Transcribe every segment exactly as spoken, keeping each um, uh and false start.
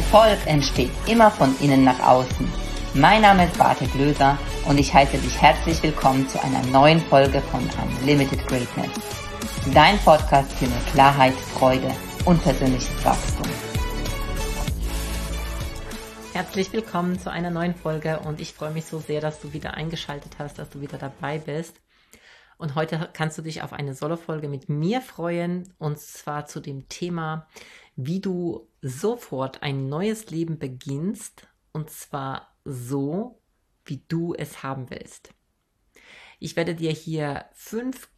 Erfolg entsteht immer von innen nach außen. Mein Name ist Bartek Löser und ich heiße dich herzlich willkommen zu einer neuen Folge von Unlimited Greatness. Dein Podcast für mehr Klarheit, Freude und persönliches Wachstum. Herzlich willkommen zu einer neuen Folge und ich freue mich so sehr, dass du wieder eingeschaltet hast, dass du wieder dabei bist. Und heute kannst du dich auf eine Solo-Folge mit mir freuen, und zwar zu dem Thema, wie du sofort ein neues Leben beginnst, und zwar so, wie du es haben willst. Ich werde dir hier fünf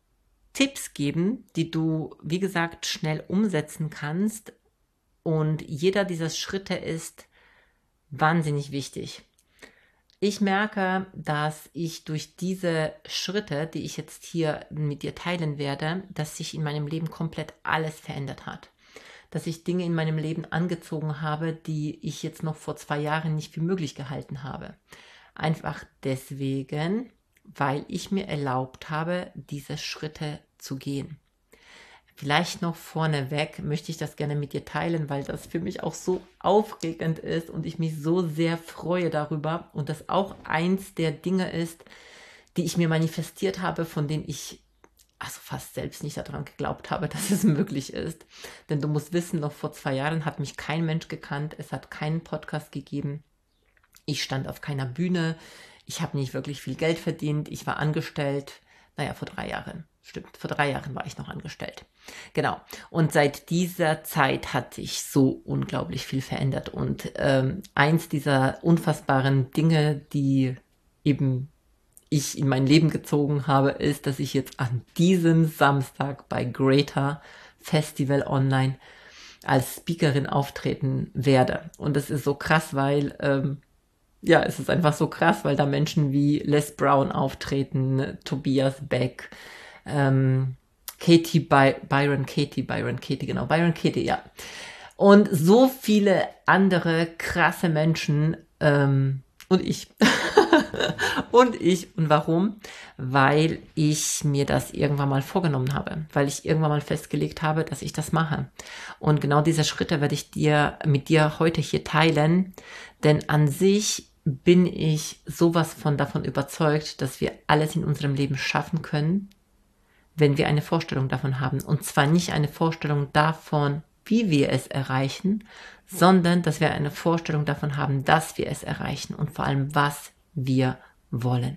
Tipps geben, die du, wie gesagt, schnell umsetzen kannst, und jeder dieser Schritte ist wahnsinnig wichtig. Ich merke, dass ich durch diese Schritte, die ich jetzt hier mit dir teilen werde, dass sich in meinem Leben komplett alles verändert hat. Dass ich Dinge in meinem Leben angezogen habe, die ich jetzt noch vor zwei Jahren nicht für möglich gehalten habe. Einfach deswegen, weil ich mir erlaubt habe, diese Schritte zu gehen. Vielleicht noch vorneweg möchte ich das gerne mit dir teilen, weil das für mich auch so aufregend ist und ich mich so sehr freue darüber und das auch eins der Dinge ist, die ich mir manifestiert habe, von denen ich also fast selbst nicht daran geglaubt habe, dass es möglich ist. Denn du musst wissen, noch vor zwei Jahren hat mich kein Mensch gekannt, es hat keinen Podcast gegeben, ich stand auf keiner Bühne, ich habe nicht wirklich viel Geld verdient, ich war angestellt, naja, vor drei Jahren. Stimmt, vor drei Jahren war ich noch angestellt. Genau. Und seit dieser Zeit hat sich so unglaublich viel verändert. Und ähm, eins dieser unfassbaren Dinge, die eben ich in mein Leben gezogen habe, ist, dass ich jetzt an diesem Samstag bei Greater Festival Online als Speakerin auftreten werde. Und das ist so krass, weil ähm, ja, es ist einfach so krass, weil da Menschen wie Les Brown auftreten, Tobias Beck, ähm, Katie By- Byron Katie, Byron Katie, genau, Byron Katie, ja. Und so viele andere krasse Menschen ähm, und ich. und ich. Und warum? Weil ich mir das irgendwann mal vorgenommen habe. Weil ich irgendwann mal festgelegt habe, dass ich das mache. Und genau diese Schritte werde ich dir mit dir heute hier teilen. Denn an sich bin ich sowas von davon überzeugt, dass wir alles in unserem Leben schaffen können, wenn wir eine Vorstellung davon haben. Und zwar nicht eine Vorstellung davon, wie wir es erreichen, sondern dass wir eine Vorstellung davon haben, dass wir es erreichen und vor allem, was wir wollen.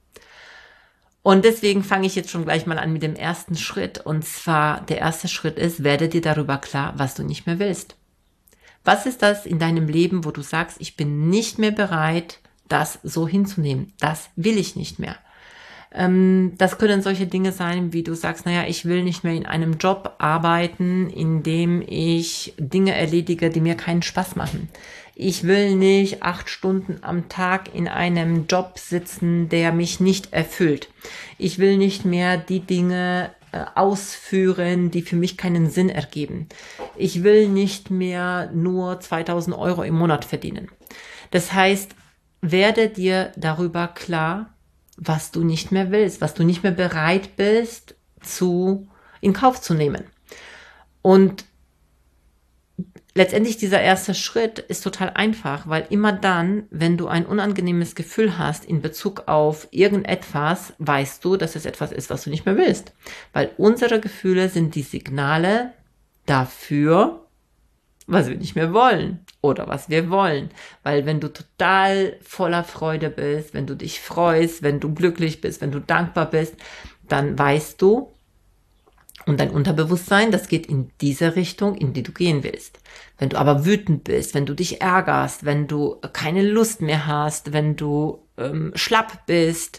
Und deswegen fange ich jetzt schon gleich mal an mit dem ersten Schritt. Und zwar, der erste Schritt ist, werde dir darüber klar, was du nicht mehr willst. Was ist das in deinem Leben, wo du sagst, ich bin nicht mehr bereit, das so hinzunehmen? Das will ich nicht mehr. Ähm, das können solche Dinge sein, wie du sagst, naja, ich will nicht mehr in einem Job arbeiten, in dem ich Dinge erledige, die mir keinen Spaß machen. Ich will nicht acht Stunden am Tag in einem Job sitzen, der mich nicht erfüllt. Ich will nicht mehr die Dinge äh, ausführen, die für mich keinen Sinn ergeben. Ich will nicht mehr nur zweitausend Euro im Monat verdienen. Das heißt, werde dir darüber klar, was du nicht mehr willst, was du nicht mehr bereit bist, zu in Kauf zu nehmen. Und letztendlich dieser erste Schritt ist total einfach, weil immer dann, wenn du ein unangenehmes Gefühl hast in Bezug auf irgendetwas, weißt du, dass es etwas ist, was du nicht mehr willst. Weil unsere Gefühle sind die Signale dafür, was wir nicht mehr wollen oder was wir wollen. Weil wenn du total voller Freude bist, wenn du dich freust, wenn du glücklich bist, wenn du dankbar bist, dann weißt du, und dein Unterbewusstsein, das geht in diese Richtung, in die du gehen willst. Wenn du aber wütend bist, wenn du dich ärgerst, wenn du keine Lust mehr hast, wenn du ähm, schlapp bist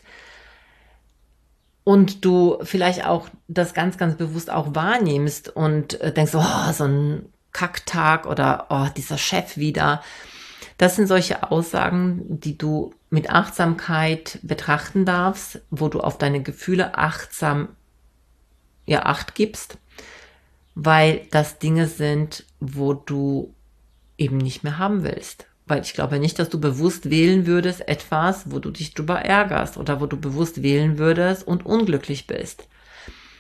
und du vielleicht auch das ganz, ganz bewusst auch wahrnimmst und äh, denkst, oh, so ein Kacktag oder oh, dieser Chef wieder. Das sind solche Aussagen, die du mit Achtsamkeit betrachten darfst, wo du auf deine Gefühle achtsam ja, Acht gibst, weil das Dinge sind, wo du eben nicht mehr haben willst. Weil ich glaube nicht, dass du bewusst wählen würdest etwas, wo du dich drüber ärgerst oder wo du bewusst wählen würdest und unglücklich bist.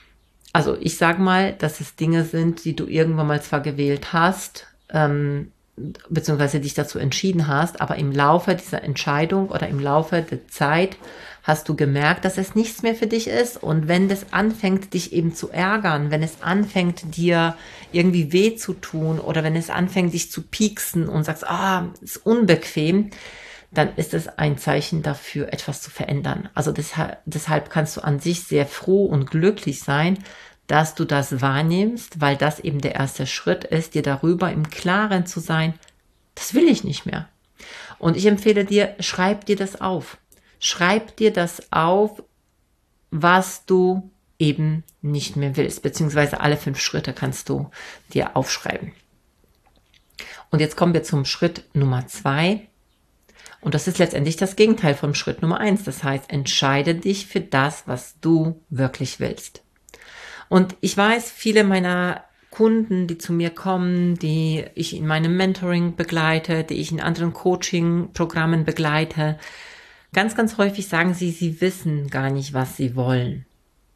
Also ich sage mal, dass es Dinge sind, die du irgendwann mal zwar gewählt hast, ähm, beziehungsweise dich dazu entschieden hast, aber im Laufe dieser Entscheidung oder im Laufe der Zeit hast du gemerkt, dass es nichts mehr für dich ist. Und wenn das anfängt, dich eben zu ärgern, wenn es anfängt, dir irgendwie weh zu tun oder wenn es anfängt, dich zu pieksen und sagst, ah, ist unbequem, dann ist es ein Zeichen dafür, etwas zu verändern. Also deshalb, deshalb kannst du an sich sehr froh und glücklich sein, dass du das wahrnimmst, weil das eben der erste Schritt ist, dir darüber im Klaren zu sein, das will ich nicht mehr. Und ich empfehle dir, schreib dir das auf. Schreib dir das auf, was du eben nicht mehr willst, beziehungsweise alle fünf Schritte kannst du dir aufschreiben. Und jetzt kommen wir zum Schritt Nummer zwei. Und das ist letztendlich das Gegenteil vom Schritt Nummer eins. Das heißt, entscheide dich für das, was du wirklich willst. Und ich weiß, viele meiner Kunden, die zu mir kommen, die ich in meinem Mentoring begleite, die ich in anderen Coaching-Programmen begleite, ganz, ganz häufig sagen sie, sie wissen gar nicht, was sie wollen.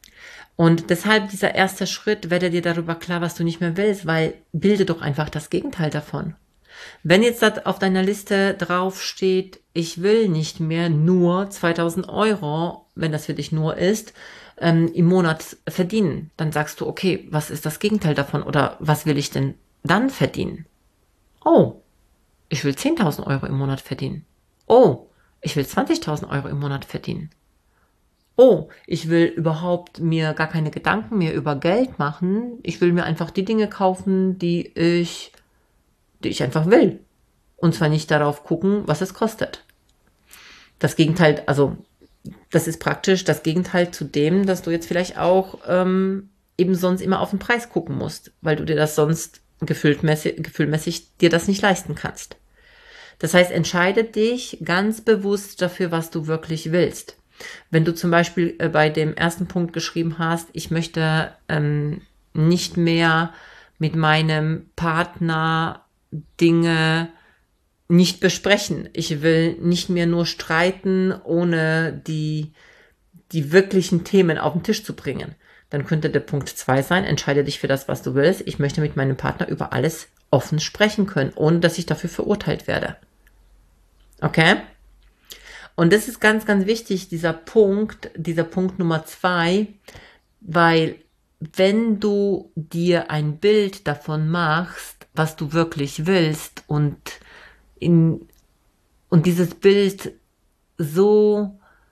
Und deshalb dieser erste Schritt, werde dir darüber klar, was du nicht mehr willst, weil bilde doch einfach das Gegenteil davon. Wenn jetzt da auf deiner Liste drauf steht, ich will nicht mehr nur zweitausend Euro, wenn das für dich nur ist, ähm, im Monat verdienen, dann sagst du, okay, was ist das Gegenteil davon oder was will ich denn dann verdienen? Oh, ich will zehntausend Euro im Monat verdienen. Oh, ich will zwanzigtausend Euro im Monat verdienen. Oh, ich will überhaupt mir gar keine Gedanken mehr über Geld machen. Ich will mir einfach die Dinge kaufen, die ich, die ich einfach will. Und zwar nicht darauf gucken, was es kostet. Das Gegenteil, also das ist praktisch das Gegenteil zu dem, dass du jetzt vielleicht auch ähm, eben sonst immer auf den Preis gucken musst, weil du dir das sonst gefühlmäßig, gefühlmäßig dir das nicht leisten kannst. Das heißt, entscheide dich ganz bewusst dafür, was du wirklich willst. Wenn du zum Beispiel äh, bei dem ersten Punkt geschrieben hast, ich möchte ähm, nicht mehr mit meinem Partner Dinge nicht besprechen. Ich will nicht mehr nur streiten, ohne die, die wirklichen Themen auf den Tisch zu bringen. Dann könnte der Punkt zwei sein, entscheide dich für das, was du willst. Ich möchte mit meinem Partner über alles offen sprechen können, ohne dass ich dafür verurteilt werde. Okay? Und das ist ganz, ganz wichtig, dieser Punkt, dieser Punkt Nummer zwei, weil wenn du dir ein Bild davon machst, was du wirklich willst und in, und dieses Bild so,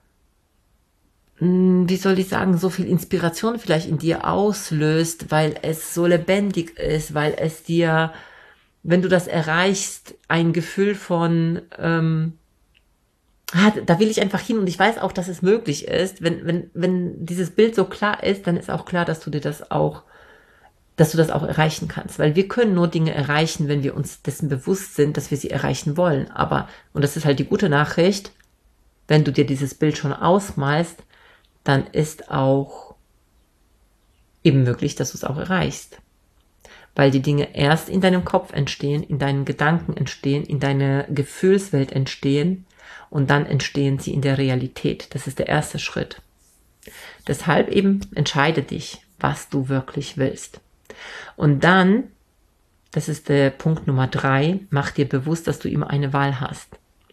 wie soll ich sagen, so viel Inspiration vielleicht in dir auslöst, weil es so lebendig ist, weil es dir, wenn du das erreichst, ein Gefühl von, ähm, ah, da will ich einfach hin und ich weiß auch, dass es möglich ist. Wenn, wenn, wenn dieses Bild so klar ist, dann ist auch klar, dass du dir das auch, dass du das auch erreichen kannst. Weil wir können nur Dinge erreichen, wenn wir uns dessen bewusst sind, dass wir sie erreichen wollen. Aber, und das ist halt die gute Nachricht, wenn du dir dieses Bild schon ausmalst, dann ist auch eben möglich, dass du es auch erreichst. Weil die Dinge erst in deinem Kopf entstehen, in deinen Gedanken entstehen, in deiner Gefühlswelt entstehen und dann entstehen sie in der Realität. Das ist der erste Schritt. Deshalb eben entscheide dich, was du wirklich willst. Und dann, das ist der Punkt Nummer drei, mach dir bewusst, dass du immer eine Wahl hast.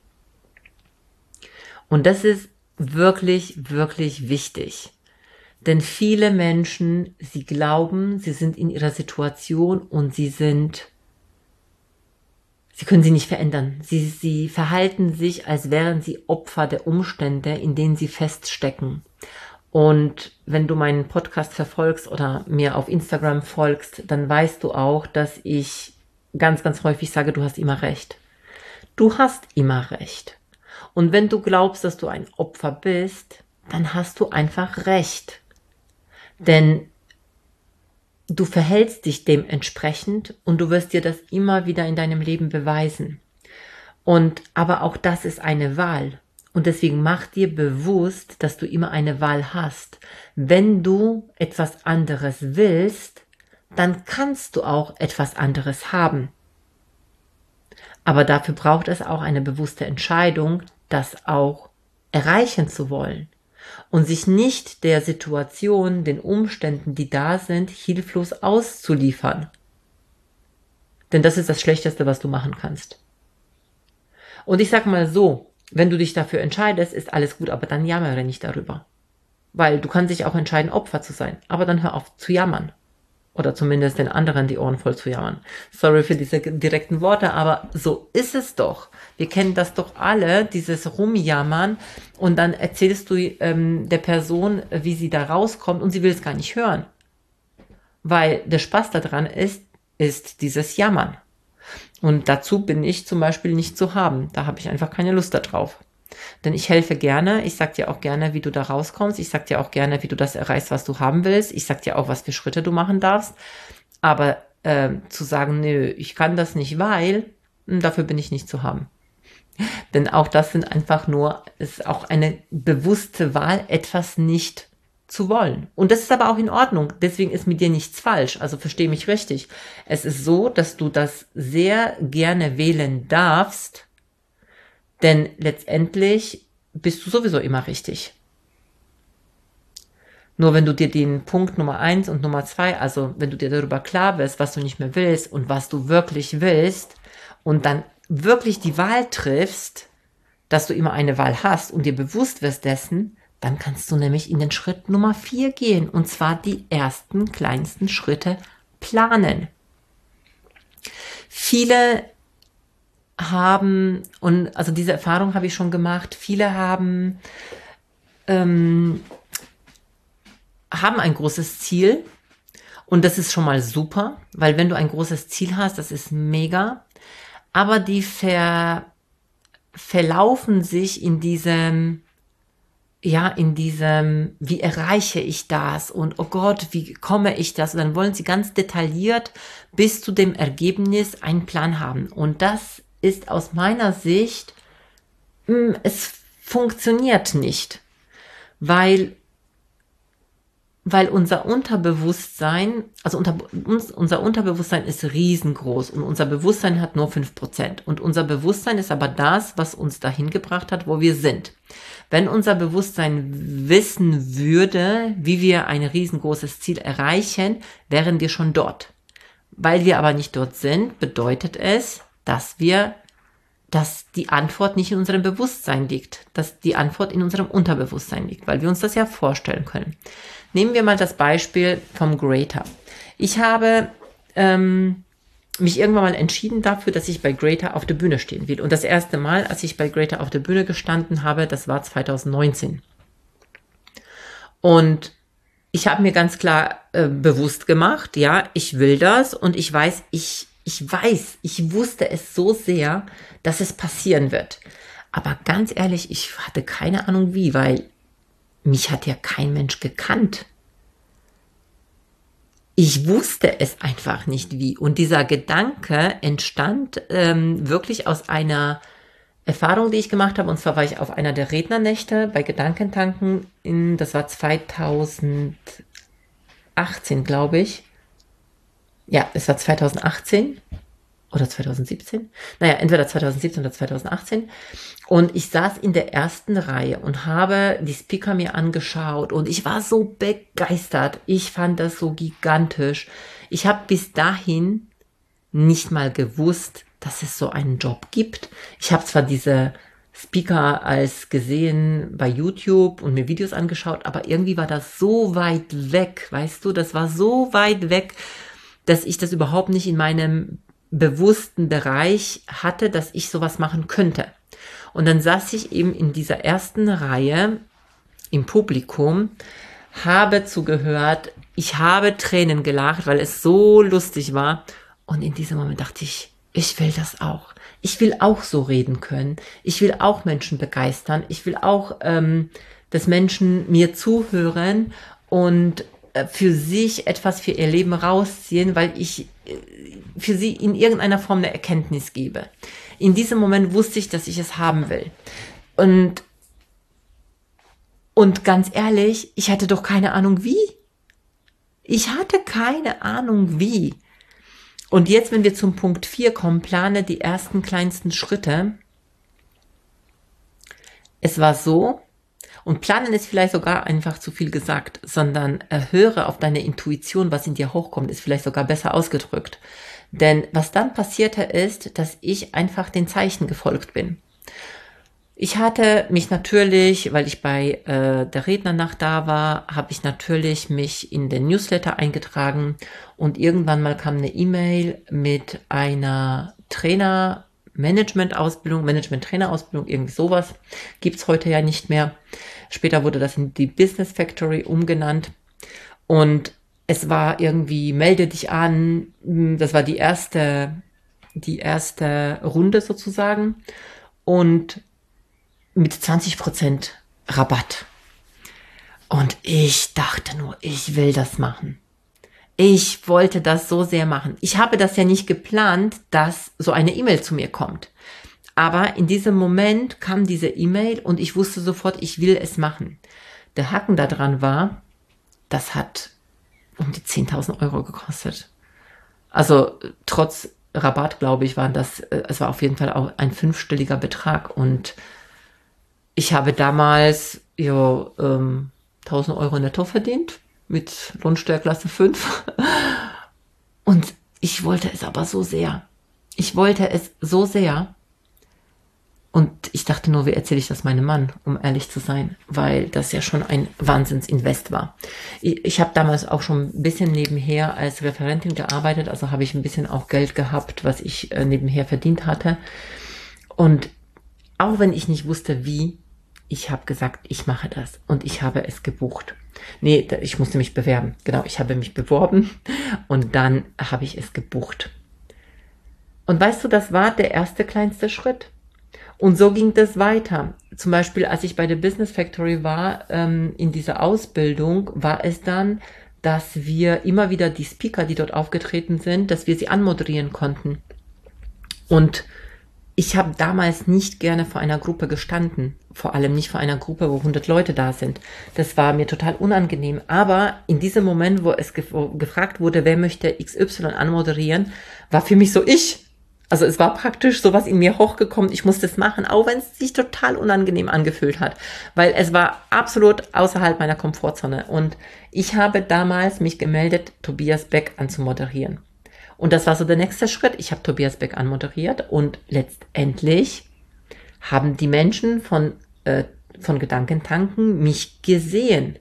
Und das ist wirklich, wirklich wichtig. Denn viele Menschen, sie glauben, sie sind in ihrer Situation und sie sind, sie können sie nicht verändern. Sie, sie verhalten sich, als wären sie Opfer der Umstände, in denen sie feststecken. Und wenn du meinen Podcast verfolgst oder mir auf Instagram folgst, dann weißt du auch, dass ich ganz, ganz häufig sage, du hast immer recht. Du hast immer recht. Und wenn du glaubst, dass du ein Opfer bist, dann hast du einfach recht. Denn du verhältst dich dementsprechend und du wirst dir das immer wieder in deinem Leben beweisen. Und aber auch das ist eine Wahl. Und deswegen mach dir bewusst, dass du immer eine Wahl hast. Wenn du etwas anderes willst, dann kannst du auch etwas anderes haben. Aber dafür braucht es auch eine bewusste Entscheidung, das auch erreichen zu wollen. Und sich nicht der Situation, den Umständen, die da sind, hilflos auszuliefern. Denn das ist das Schlechteste, was du machen kannst. Und ich sag mal so, wenn du dich dafür entscheidest, ist alles gut, aber dann jammere nicht darüber. Weil du kannst dich auch entscheiden, Opfer zu sein. Aber dann hör auf zu jammern. Oder zumindest den anderen die Ohren voll zu jammern. Sorry für diese direkten Worte, aber so ist es doch. Wir kennen das doch alle, dieses Rumjammern. Und dann erzählst du ähm, der Person, wie sie da rauskommt und sie will es gar nicht hören. Weil der Spaß daran ist, ist dieses Jammern. Und dazu bin ich zum Beispiel nicht zu haben. Da habe ich einfach keine Lust darauf. Denn ich helfe gerne, ich sag dir auch gerne, wie du da rauskommst, ich sag dir auch gerne, wie du das erreichst, was du haben willst, ich sag dir auch, was für Schritte du machen darfst, aber äh, zu sagen, nö, ich kann das nicht, weil, dafür bin ich nicht zu haben. Denn auch das sind einfach nur, ist auch eine bewusste Wahl, etwas nicht zu wollen. Und das ist aber auch in Ordnung, deswegen ist mit dir nichts falsch, also versteh mich richtig. Es ist so, dass du das sehr gerne wählen darfst, denn letztendlich bist du sowieso immer richtig. Nur wenn du dir den Punkt Nummer eins und Nummer zwei, also wenn du dir darüber klar bist, was du nicht mehr willst und was du wirklich willst und dann wirklich die Wahl triffst, dass du immer eine Wahl hast und dir bewusst wirst dessen, dann kannst du nämlich in den Schritt Nummer vier gehen und zwar die ersten kleinsten Schritte planen. Viele haben, und also diese Erfahrung habe ich schon gemacht, viele haben, ähm, haben ein großes Ziel und das ist schon mal super, weil wenn du ein großes Ziel hast, das ist mega, aber die ver, verlaufen sich in diesem, ja, in diesem, wie erreiche ich das und oh Gott, wie komme ich das? Und dann wollen sie ganz detailliert bis zu dem Ergebnis einen Plan haben und das ist aus meiner Sicht, mh, es funktioniert nicht, weil, weil unser Unterbewusstsein, also unter, uns, unser Unterbewusstsein ist riesengroß und unser Bewusstsein hat nur fünf Prozent und unser Bewusstsein ist aber das, was uns dahin gebracht hat, wo wir sind. Wenn unser Bewusstsein wissen würde, wie wir ein riesengroßes Ziel erreichen, wären wir schon dort. Weil wir aber nicht dort sind, bedeutet es, dass wir, dass die Antwort nicht in unserem Bewusstsein liegt, dass die Antwort in unserem Unterbewusstsein liegt, weil wir uns das ja vorstellen können. Nehmen wir mal das Beispiel vom Greater. Ich habe ähm, mich irgendwann mal entschieden dafür, dass ich bei Greater auf der Bühne stehen will. Und das erste Mal, als ich bei Greater auf der Bühne gestanden habe, das war zwanzig neunzehn. Und ich habe mir ganz klar äh, bewusst gemacht, ja, ich will das und ich weiß, ich Ich weiß, ich wusste es so sehr, dass es passieren wird. Aber ganz ehrlich, ich hatte keine Ahnung wie, weil mich hat ja kein Mensch gekannt. Ich wusste es einfach nicht wie. Und dieser Gedanke entstand ähm, wirklich aus einer Erfahrung, die ich gemacht habe. Und zwar war ich auf einer der Rednernächte bei Gedankentanken, in, das war zweitausendachtzehn, glaube ich. Ja, es war zweitausendachtzehn oder zweitausendsiebzehn. Naja, entweder zweitausendsiebzehn oder zweitausendachtzehn. Und ich saß in der ersten Reihe und habe die Speaker mir angeschaut und ich war so begeistert. Ich fand das so gigantisch. Ich habe bis dahin nicht mal gewusst, dass es so einen Job gibt. Ich habe zwar diese Speaker als gesehen bei YouTube und mir Videos angeschaut, aber irgendwie war das so weit weg, weißt du, das war so weit weg, dass ich das überhaupt nicht in meinem bewussten Bereich hatte, dass ich sowas machen könnte. Und dann saß ich eben in dieser ersten Reihe im Publikum, habe zugehört, ich habe Tränen gelacht, weil es so lustig war. Und in diesem Moment dachte ich, ich will das auch. Ich will auch so reden können. Ich will auch Menschen begeistern. Ich will auch, ähm, dass Menschen mir zuhören und für sich etwas für ihr Leben rausziehen, weil ich für sie in irgendeiner Form eine Erkenntnis gebe. In diesem Moment wusste ich, dass ich es haben will. Und, und ganz ehrlich, ich hatte doch keine Ahnung wie. Ich hatte keine Ahnung wie. Und jetzt, wenn wir zum Punkt vier kommen, plane die ersten kleinsten Schritte. Es war so, und planen ist vielleicht sogar einfach zu viel gesagt, sondern höre auf deine Intuition, was in dir hochkommt, ist vielleicht sogar besser ausgedrückt. Denn was dann passierte ist, dass ich einfach den Zeichen gefolgt bin. Ich hatte mich natürlich, weil ich bei äh, der Rednernacht da war, habe ich natürlich mich in den Newsletter eingetragen und irgendwann mal kam eine E-Mail mit einer Trainer-Management-Ausbildung, Management-Trainer-Ausbildung, irgendwie sowas. Gibt's heute ja nicht mehr. Später wurde das in die Business Factory umgenannt und es war irgendwie, melde dich an, das war die erste, die erste Runde sozusagen und mit zwanzig Prozent Rabatt. Und ich dachte nur, ich will das machen. Ich wollte das so sehr machen. Ich habe das ja nicht geplant, dass so eine E-Mail zu mir kommt. Aber in diesem Moment kam diese E-Mail und ich wusste sofort, ich will es machen. Der Haken daran war, das hat um die zehntausend Euro gekostet. Also trotz Rabatt, glaube ich, waren das, es war auf jeden Fall auch ein fünfstelliger Betrag und ich habe damals ja, ähm, tausend Euro netto verdient mit Lohnsteuerklasse fünf und ich wollte es aber so sehr. Ich wollte es so sehr und ich dachte nur, wie erzähle ich das meinem Mann, um ehrlich zu sein, weil das ja schon ein Wahnsinnsinvest war. Ich, ich habe damals auch schon ein bisschen nebenher als Referentin gearbeitet, also habe ich ein bisschen auch Geld gehabt, was ich äh, nebenher verdient hatte und auch wenn ich nicht wusste, wie, ich habe gesagt, ich mache das und ich habe es gebucht. Nee, ich musste mich bewerben. Genau, ich habe mich beworben und dann habe ich es gebucht. Und weißt du, das war der erste kleinste Schritt. Und so ging das weiter. Zum Beispiel, als ich bei der Business Factory war, ähm, in dieser Ausbildung, war es dann, dass wir immer wieder die Speaker, die dort aufgetreten sind, dass wir sie anmoderieren konnten. Und ich habe damals nicht gerne vor einer Gruppe gestanden, vor allem nicht vor einer Gruppe, wo hundert Leute da sind. Das war mir total unangenehm. Aber in diesem Moment, wo es gef- gefragt wurde, wer möchte X Y anmoderieren, war für mich so ich. Also es war praktisch sowas in mir hochgekommen, ich musste es machen, auch wenn es sich total unangenehm angefühlt hat, weil es war absolut außerhalb meiner Komfortzone. Und ich habe damals mich gemeldet, Tobias Beck anzumoderieren. Und das war so der nächste Schritt. Ich habe Tobias Beck anmoderiert und letztendlich haben die Menschen von, äh, von Gedankentanken mich gesehen.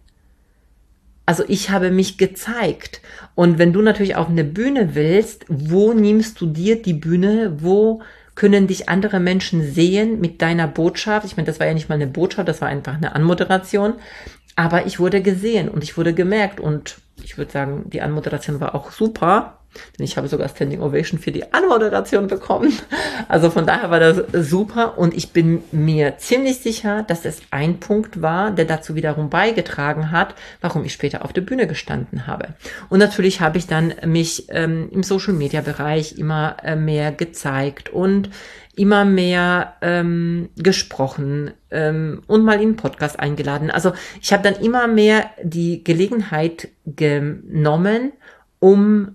Also ich habe mich gezeigt. Und wenn du natürlich auf eine Bühne willst, wo nimmst du dir die Bühne? Wo können dich andere Menschen sehen mit deiner Botschaft? Ich meine, das war ja nicht mal eine Botschaft, das war einfach eine Anmoderation. Aber ich wurde gesehen und ich wurde gemerkt und ich würde sagen, die Anmoderation war auch super. Denn ich habe sogar Standing Ovation für die Anmoderation bekommen. Also von daher war das super und ich bin mir ziemlich sicher, dass es ein Punkt war, der dazu wiederum beigetragen hat, warum ich später auf der Bühne gestanden habe. Und natürlich habe ich dann mich ähm, im Social-Media-Bereich immer äh, mehr gezeigt und immer mehr ähm, gesprochen ähm, und mal in einen Podcast eingeladen. Also ich habe dann immer mehr die Gelegenheit genommen, um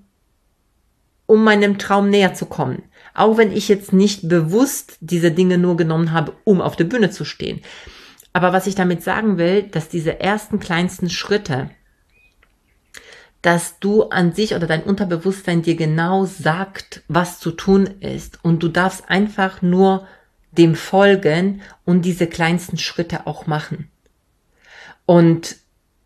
um meinem Traum näher zu kommen. Auch wenn ich jetzt nicht bewusst diese Dinge nur genommen habe, um auf der Bühne zu stehen. Aber was ich damit sagen will, dass diese ersten kleinsten Schritte, dass du an sich oder dein Unterbewusstsein dir genau sagt, was zu tun ist. Und du darfst einfach nur dem folgen und diese kleinsten Schritte auch machen. Und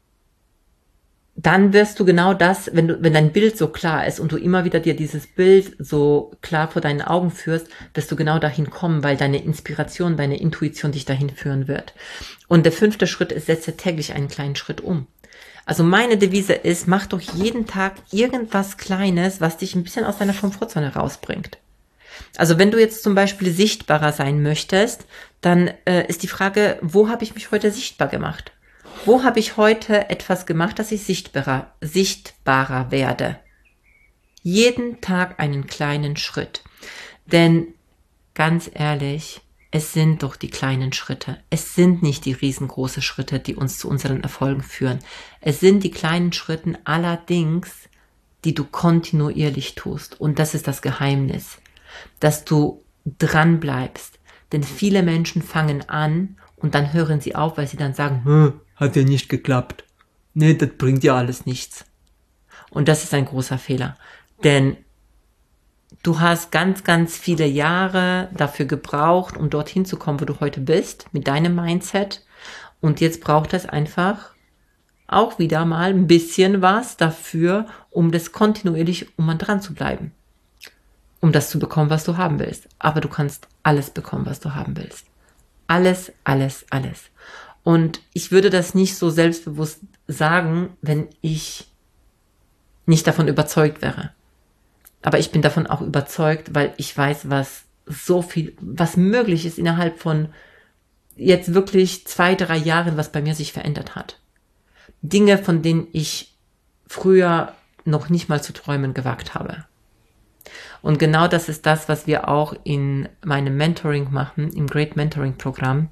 dann wirst du genau das, wenn du, wenn dein Bild so klar ist und du immer wieder dir dieses Bild so klar vor deinen Augen führst, wirst du genau dahin kommen, weil deine Inspiration, deine Intuition dich dahin führen wird. Und der fünfte Schritt ist, setze täglich einen kleinen Schritt um. Also meine Devise ist, mach doch jeden Tag irgendwas Kleines, was dich ein bisschen aus deiner Komfortzone rausbringt. Also wenn du jetzt zum Beispiel sichtbarer sein möchtest, dann äh, ist die Frage, wo habe ich mich heute sichtbar gemacht? Wo habe ich heute etwas gemacht, dass ich sichtbarer, sichtbarer werde? Jeden Tag einen kleinen Schritt. Denn ganz ehrlich, es sind doch die kleinen Schritte. Es sind nicht die riesengroßen Schritte, die uns zu unseren Erfolgen führen. Es sind die kleinen Schritte allerdings, die du kontinuierlich tust. Und das ist das Geheimnis, dass du dran bleibst. Denn viele Menschen fangen an und dann hören sie auf, weil sie dann sagen, hm, hat ja nicht geklappt. Nee, das bringt ja alles nichts. Und das ist ein großer Fehler. Denn du hast ganz, ganz viele Jahre dafür gebraucht, um dorthin zu kommen, wo du heute bist, mit deinem Mindset. Und jetzt braucht es einfach auch wieder mal ein bisschen was dafür, um das kontinuierlich, um an dran zu bleiben. Um das zu bekommen, was du haben willst. Aber du kannst alles bekommen, was du haben willst. Alles, alles, alles. Und ich würde das nicht so selbstbewusst sagen, wenn ich nicht davon überzeugt wäre. Aber ich bin davon auch überzeugt, weil ich weiß, was so viel, was möglich ist innerhalb von jetzt wirklich zwei, drei Jahren, was bei mir sich verändert hat. Dinge, von denen ich früher noch nicht mal zu träumen gewagt habe. Und genau das ist das, was wir auch in meinem Mentoring machen, im Great Mentoring Programm,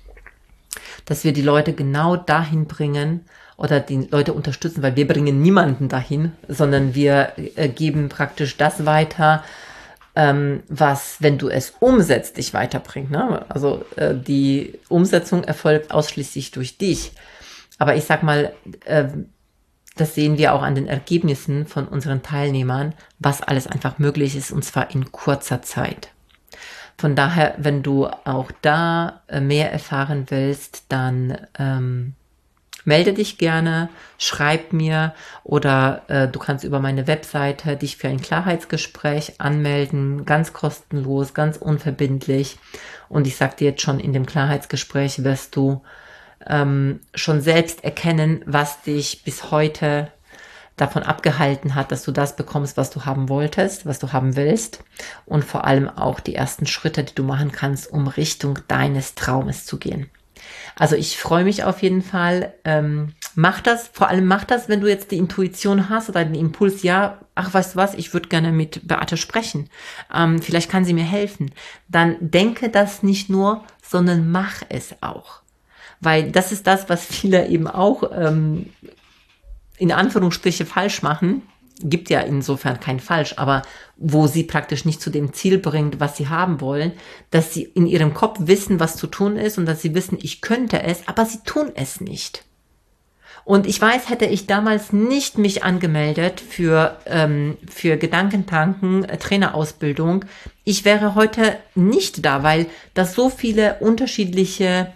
dass wir die Leute genau dahin bringen oder die Leute unterstützen, weil wir bringen niemanden dahin, sondern wir äh, geben praktisch das weiter, ähm, was, wenn du es umsetzt, dich weiterbringt. Ne? Also äh, die Umsetzung erfolgt ausschließlich durch dich. Aber ich sag mal, äh, das sehen wir auch an den Ergebnissen von unseren Teilnehmern, was alles einfach möglich ist, und zwar in kurzer Zeit. Von daher, wenn du auch da äh, mehr erfahren willst, dann ähm, melde dich gerne, schreib mir oder äh, du kannst über meine Webseite dich für ein Klarheitsgespräch anmelden, ganz kostenlos, ganz unverbindlich. Und ich sag dir jetzt schon, in dem Klarheitsgespräch wirst du ähm, schon selbst erkennen, was dich bis heute davon abgehalten hat, dass du das bekommst, was du haben wolltest, was du haben willst, und vor allem auch die ersten Schritte, die du machen kannst, um Richtung deines Traumes zu gehen. Also ich freue mich auf jeden Fall. Ähm, mach das, vor allem mach das, wenn du jetzt die Intuition hast oder den Impuls, ja, ach, weißt du was, ich würde gerne mit Beate sprechen. Ähm, vielleicht kann sie mir helfen. Dann denke das nicht nur, sondern mach es auch. Weil das ist das, was viele eben auch ähm, in Anführungsstriche falsch machen. Gibt ja insofern kein Falsch, aber wo sie praktisch nicht zu dem Ziel bringt, was sie haben wollen, dass sie in ihrem Kopf wissen, was zu tun ist und dass sie wissen, ich könnte es, aber sie tun es nicht. Und ich weiß, hätte ich damals nicht mich angemeldet für, ähm, für Gedankentanken, äh, Trainerausbildung, ich wäre heute nicht da, weil das so viele unterschiedliche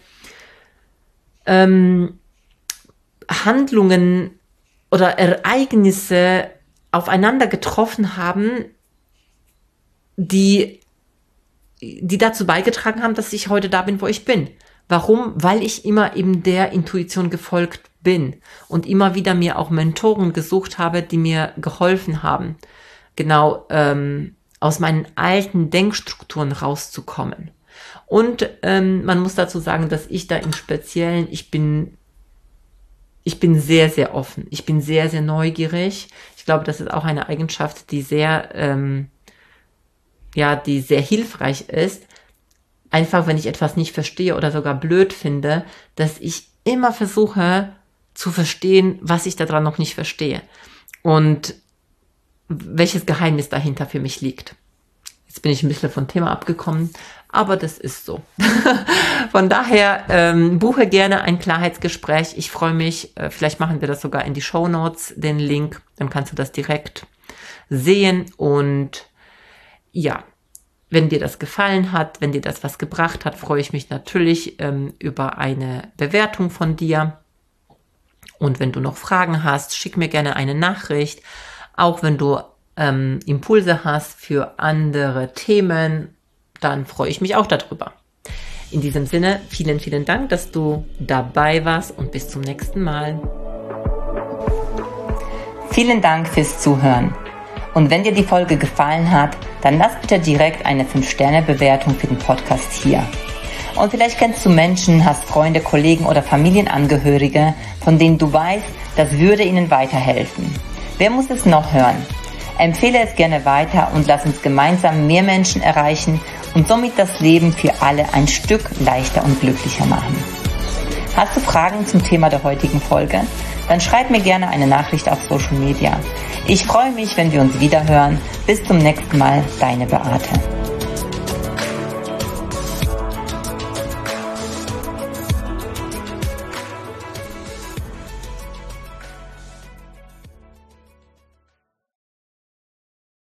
ähm, Handlungen oder Ereignisse aufeinander getroffen haben, die, die dazu beigetragen haben, dass ich heute da bin, wo ich bin. Warum? Weil ich immer eben der Intuition gefolgt bin und immer wieder mir auch Mentoren gesucht habe, die mir geholfen haben, genau ähm, aus meinen alten Denkstrukturen rauszukommen. Und ähm, man muss dazu sagen, dass ich da im Speziellen, ich bin Ich bin sehr, sehr offen. Ich bin sehr, sehr neugierig. Ich glaube, das ist auch eine Eigenschaft, die sehr, ähm, ja, die sehr hilfreich ist. Einfach, wenn ich etwas nicht verstehe oder sogar blöd finde, dass ich immer versuche zu verstehen, was ich daran noch nicht verstehe und welches Geheimnis dahinter für mich liegt. Jetzt bin ich ein bisschen vom Thema abgekommen, aber das ist so. Von daher ähm, buche gerne ein Klarheitsgespräch. Ich freue mich. Äh, vielleicht machen wir das sogar in die Shownotes, den Link. Dann kannst du das direkt sehen. Und ja, wenn dir das gefallen hat, wenn dir das was gebracht hat, freue ich mich natürlich ähm, über eine Bewertung von dir. Und wenn du noch Fragen hast, schick mir gerne eine Nachricht. Auch wenn du ähm, Impulse hast für andere Themen, dann freue ich mich auch darüber. In diesem Sinne, vielen, vielen Dank, dass du dabei warst und bis zum nächsten Mal. Vielen Dank fürs Zuhören. Und wenn dir die Folge gefallen hat, dann lass bitte direkt eine fünf Sterne Bewertung für den Podcast hier. Und vielleicht kennst du Menschen, hast Freunde, Kollegen oder Familienangehörige, von denen du weißt, das würde ihnen weiterhelfen. Wer muss es noch hören? Empfehle es gerne weiter und lass uns gemeinsam mehr Menschen erreichen und somit das Leben für alle ein Stück leichter und glücklicher machen. Hast du Fragen zum Thema der heutigen Folge? Dann schreib mir gerne eine Nachricht auf Social Media. Ich freue mich, wenn wir uns wiederhören. Bis zum nächsten Mal, deine Beate.